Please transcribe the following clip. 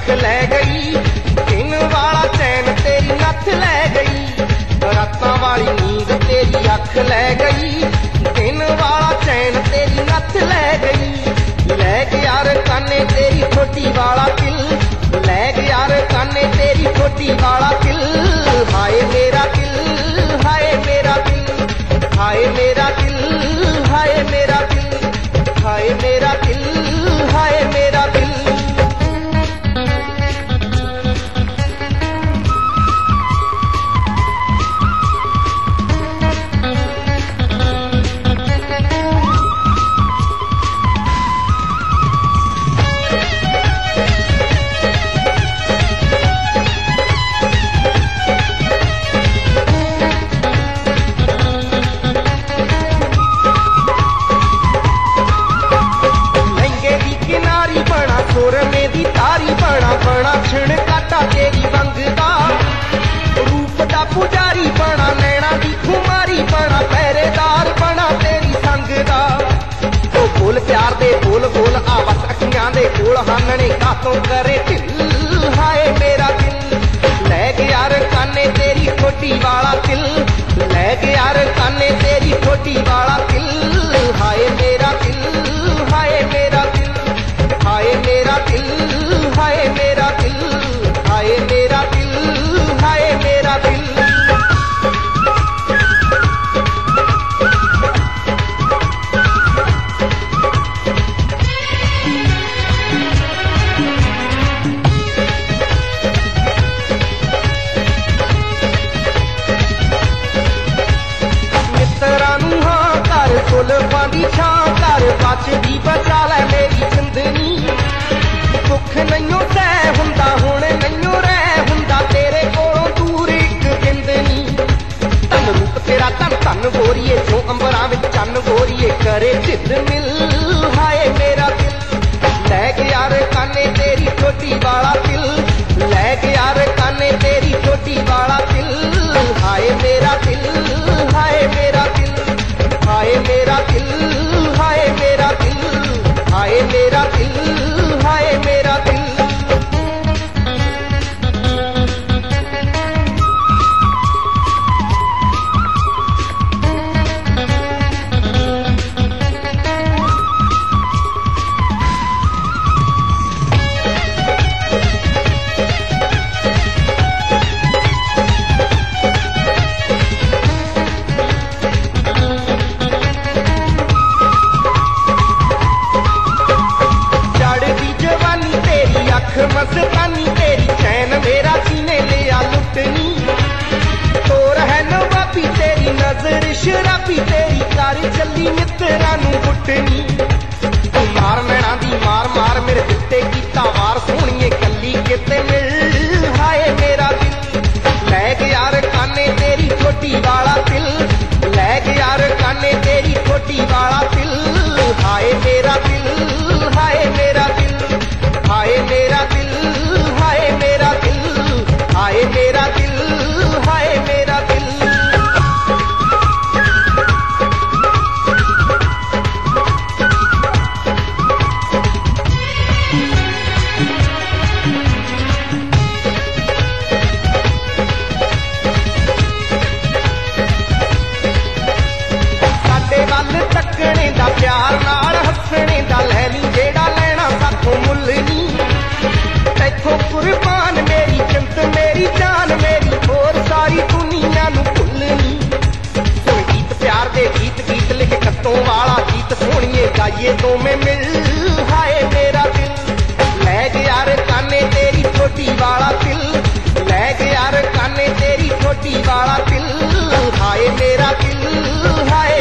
अख लै गई, दिन वाला चैन तेरी नथ लै गई। रातां वाली नींद तेरी अख लै गई, दिन वाला चैन तेरी नथ लै गई। लै गया रे काने तेरी ठोडी वाला दिल, लै गया रे काने तेरी ठोडी वाला दिल। हाय मेरा दिल, हाय मेरा दिल, हाय मेरा दिल, हाय मेरा दिल, हाय मेरा दिल, हाय मेरा दिल। सुरमे दी तारी बना बना छिण काटा तेरी वंग दा, रूप दा पुजारी बना नैना दी खुमारी बना पहरेदार बना तेरी संग दा। ओ बोल प्यार दे बोल बोल आवत अखियां दे कोल हानने कातों करे दिल। हाय मेरा दिल, लै गया रे काने तेरी ठोडी वाला दिल, लै गया रे काने तेरी ठोडी वाला दिल। हाय मेरा दिल, हाय मेरा दिल, हाय मेरा दिल, हाय मेरा दिल, हाय मेरा दिल, हाय मेरा दिल। मित्तरां नूं हां कर सुलफां दी छां कर, बचदी बचा लै मेरी जिंदनी। दुख नैयों तै हुंदा हुण नैयों रह हुंदा, तेरे कोलों दूर एक जिंदनी। धन रूप तेरा धन धन गोरीए, जो अंबरां विच चन्न गोरीए करे जिद मिल। हाय मेरा दिल, लै गया रे काने तेरी ठोडी वाला दिल, लै गया रे काने तेरी ठोडी वाला दिल। हाय मेरा दिल, हाय मेरा दिल, हाय मेरा दिल, हाय मेरा दिल, हाय मेरा दिल, हाय मेरा दिल। मस्तानी तेरी चैन मेरा सीने लिया लुटनी, तोर है नवाबी तेरी नजर शराबी तेरी कर चली मित्तरां नूं कुटनी। मार नैना दी मार मार मेरे दिते कीता वार सोहणीए कली किते मिल। हाय मेरा दिल, लै गया रे काने तेरी ठोडी वाला दिल, लै गया रे काने तेरी ठोडी वाला दिल। हाय मेरा दिल, हाय मेरा दिल, हाय मेरा दिल, हाय मेरा दिल, हाय मेरा दिल, हाय मेरा दिल। साडे वल तकने दा प्यार नाल हसने दा लै ली जेड़ा लैना साथों मुल नी। तैथों कुर्बान मेरी जिंद मेरी जान मेरी, होर सारी दुनिया नूं भुलनी। हुण गीत प्यार दे गीत गीत लिख कत्तों वाला गीत सोहणीए गाइए तो मैं मिल। हाय मेरा दिल, लै गया रे काने तेरी ठोडी वाला दिल, लै गया रे काने तेरी ठोडी वाला दिल। हाय मेरा दिल, हाय